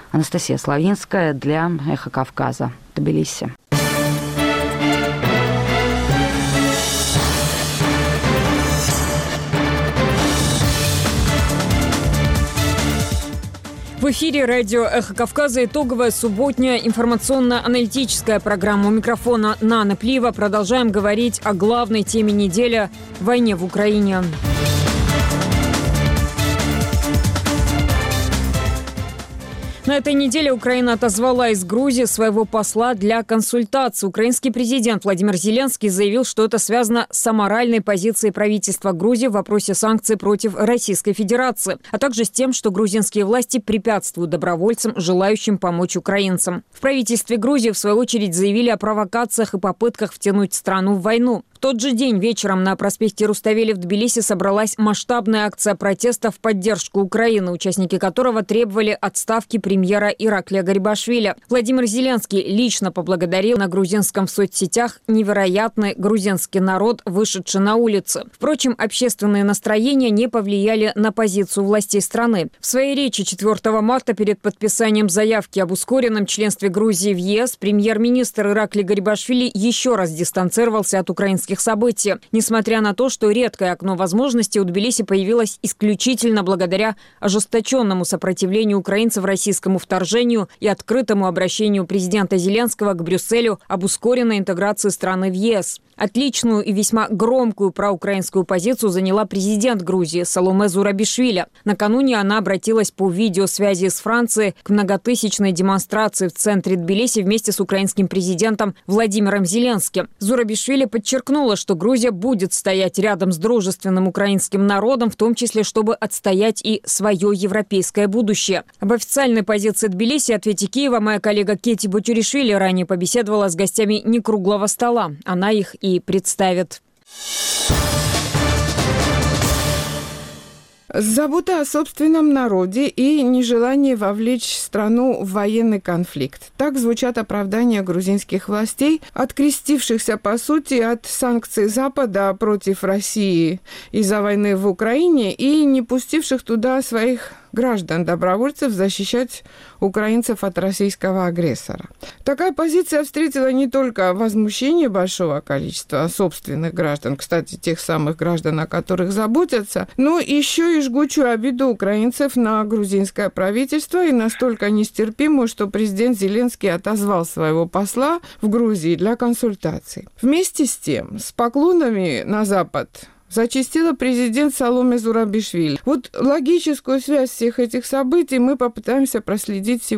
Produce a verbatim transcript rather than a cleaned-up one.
Анастасия Славинская для «Эхо Кавказа», Тбилиси. В эфире радио «Эхо Кавказа» итоговая субботняя информационно-аналитическая программа. У микрофона Нана Плива. Продолжаем говорить о главной теме недели – войне в Украине. На этой неделе Украина отозвала из Грузии своего посла для консультаций. Украинский президент Владимир Зеленский заявил, что это связано с аморальной позицией правительства Грузии в вопросе санкций против Российской Федерации, а также с тем, что грузинские власти препятствуют добровольцам, желающим помочь украинцам. В правительстве Грузии, в свою очередь, заявили о провокациях и попытках втянуть страну в войну. В тот же день вечером на проспекте Руставели в Тбилиси собралась масштабная акция протеста в поддержку Украины, участники которого требовали отставки премьера Ираклия Гарибашвили. Владимир Зеленский лично поблагодарил на грузинском в соцсетях невероятный грузинский народ, вышедший на улицы. Впрочем, общественные настроения не повлияли на позицию властей страны. В своей речи четвёртого марта перед подписанием заявки об ускоренном членстве Грузии в ЕС премьер-министр Ираклий Гарибашвили еще раз дистанцировался от украинских событий. Несмотря на то, что редкое окно возможностей у Тбилиси появилось исключительно благодаря ожесточенному сопротивлению украинцев российскому вторжению и открытому обращению президента Зеленского к Брюсселю об ускоренной интеграции страны в ЕС. Отличную и весьма громкую проукраинскую позицию заняла президент Грузии Саломе Зурабишвили. Накануне она обратилась по видеосвязи с Францией к многотысячной демонстрации в центре Тбилиси вместе с украинским президентом Владимиром Зеленским. Зурабишвили подчеркнула, что Грузия будет стоять рядом с дружественным украинским народом, в том числе, чтобы отстоять и свое европейское будущее. Об официальной позиции Тбилиси и ответе Киева моя коллега Кети Бутюришвили ранее побеседовала с гостями некруглого стола. Она их и и представит. Забота о собственном народе и нежелание вовлечь страну в военный конфликт. Так звучат оправдания грузинских властей, открестившихся, по сути, от санкций Запада против России из-за войны в Украине и не пустивших туда своих граждан-добровольцев защищать украинцев от российского агрессора. Такая позиция встретила не только возмущение большого количества собственных граждан, кстати, тех самых граждан, о которых заботятся, но еще и жгучую обиду украинцев на грузинское правительство и настолько нестерпимую, что президент Зеленский отозвал своего посла в Грузии для консультаций. Вместе с тем, с поклонами на Запад зачастила президент Саломе Зурабишвили. Вот логическую связь всех этих событий мы попытаемся проследить сегодня.